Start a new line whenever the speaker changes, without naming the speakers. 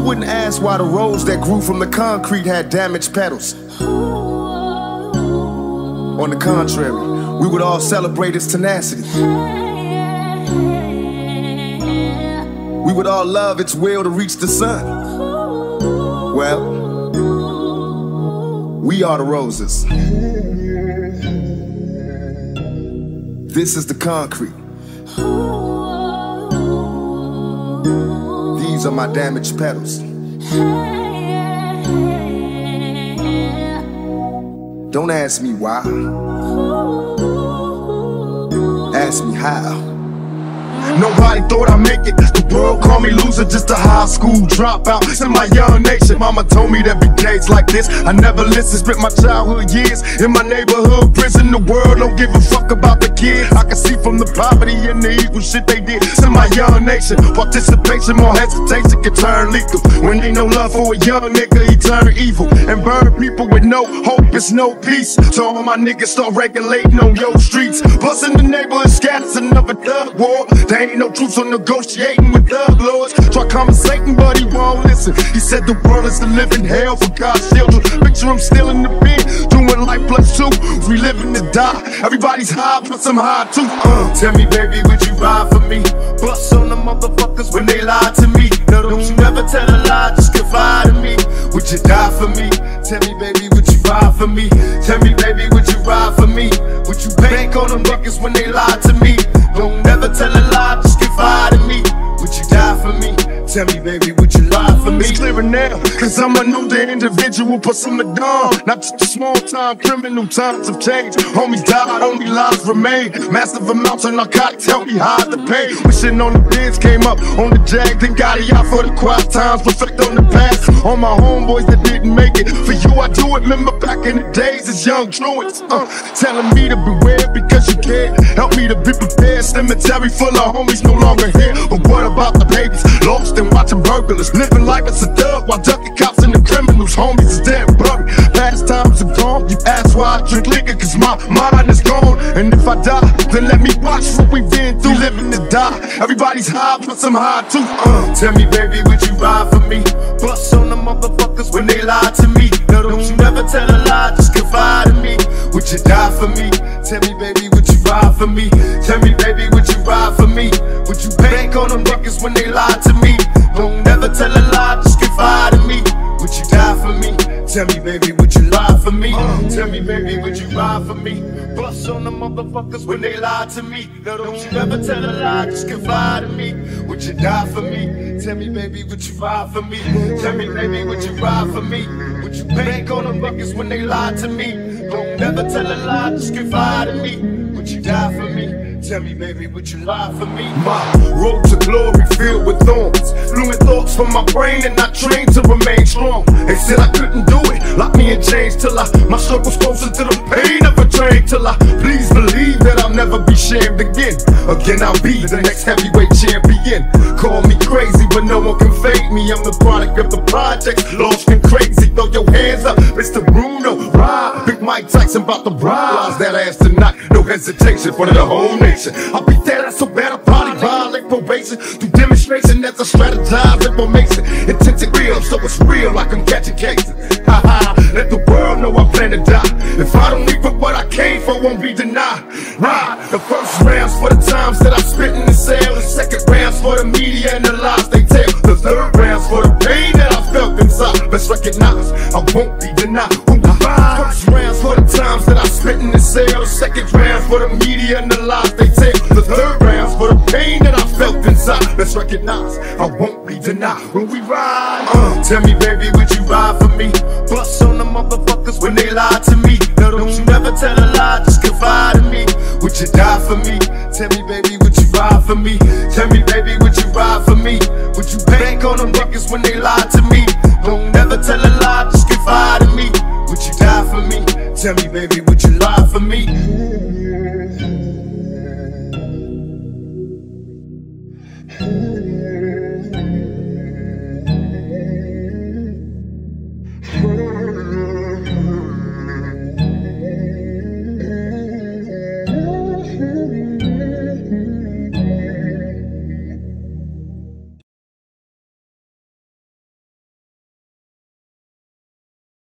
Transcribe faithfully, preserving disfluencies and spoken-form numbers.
wouldn't ask why the rose that grew from the concrete had damaged petals. On the contrary, we would all celebrate its tenacity. We would all love its will to reach the sun. Well, we are the roses. This is the concrete. These are my damaged petals. Don't ask me why. Ask me how.
Nobody thought I'd make it. The world called me loser, just a high school dropout. In my young nation, mama told me there'd be days like this. I never listened, spent my childhood years in my neighborhood prison. The world don't give a fuck about the kids. I can see from the poverty and the evil shit they did. In my young nation, participation, more hesitation can turn lethal. When ain't no love for a young nigga, he turn evil and burn people with no hope, it's no peace. So all my niggas start regulating on your streets. Bustin' the neighborhood scatters, another thug war. There ain't no truth on negotiating with thug lords. Try conversating, but he won't listen. He said the world is a living hell for God's children. Picture him still in the bin, doing life plus two. We living to die. Everybody's high, plus I'm high too. Uh, tell me, baby, would you ride for me? Bust on the motherfuckers when they lie to me. No, don't you ever tell a lie, just confide in me. Would you die for me? Tell me, baby, would you ride for me? Tell me, baby, would you ride for me? Would you bank on them niggas when they lie to me? Don't never tell a lie, just confide in me. Would you die for me? Tell me, baby, would you lie for me? It's clearer now, cause I'm an older individual, plus I'm a dawn. Not just a small time criminal, times have changed. Homies died, only lives remain. Massive amounts of narcotics help me hide the pain. Wishing on the bids came up on the jag, then got it out for the quiet times. Reflect on the past, on my homeboys that didn't make it. For you I do it, remember back in the days as young truants. Uh, telling me to beware because you care. Help me to be prepared, cemetery full of homies no longer here. But what about the babies lost and watching burglars? Living like it's a thug while ducking cops and the criminals. Homies is dead and buried. Past times are gone. You ask why I drink liquor, cause my mind is gone. And if I die, then let me watch what we've been through. Living to die. Everybody's high, plus I'm high too. Uh, tell me, baby, would you ride for me? Bust on the motherfuckers when they lie to me. No, don't you ever tell a lie, just confide in me. Would you die for me? Tell me, baby, would you ride for me? Tell me, baby, would you ride for me? Would you bank on them niggas when they lie to me? Don't never tell a lie, just confide in me. Would you die for me? Tell me, baby, would you lie for me? Uh, tell me, baby, would you ride for me? Bust on the motherfuckers when they lie to me. No, don't you ever tell a lie, just confide in me. Would you die for me? Tell me, baby, would you ride for me? Tell me, baby, would you ride for me? Would you bank on them niggas when they lie to me? Don't never tell a lie, just confide in me. Would you die for me? Tell me, baby, would you lie for me? My road to glory filled with thorns. Fluent thoughts from my brain and I trained to remain strong. They said I couldn't do it, locked me in chains till I, my struggle's closer to the pain of a train. Till I, please believe that I'll never be shamed again. Again, I'll be the next heavyweight champion. Call me crazy, but no one can fake me. I'm the product of the project, lost and crazy. Throw your hands up, Mister Bruno, ride. Big Mike Tyson about to rise that ass tonight. No hesitation for the whole nation. I'll be there, that's so bad, I'll probably violate probation. Through demonstration, that's a strategized information. Intense and real, so it's real like I'm catching cases. Ha ha, let the world know I plan to die. If I don't leave with what I came for, won't be denied. Ride, the first round's for the times that I spit in the cell. The second round's for the media and the lies they tell. The third round's for the pain that I felt inside. Best recognize, I won't be denied. First round's for the times that I spit in the cell. The second round's for the media and the lies they tell. The third round's for the pain that I felt inside. Let's recognize, I won't be denied when we ride. Uh, tell me, baby, would you ride for me? Bust on the motherfuckers when they lie to me. No, don't you ever tell a lie, just confide in me. Would you die for me? Tell me, baby, would you ride for me? Tell me, baby, would you ride for me? Would you bank on them niggas when they lie to me?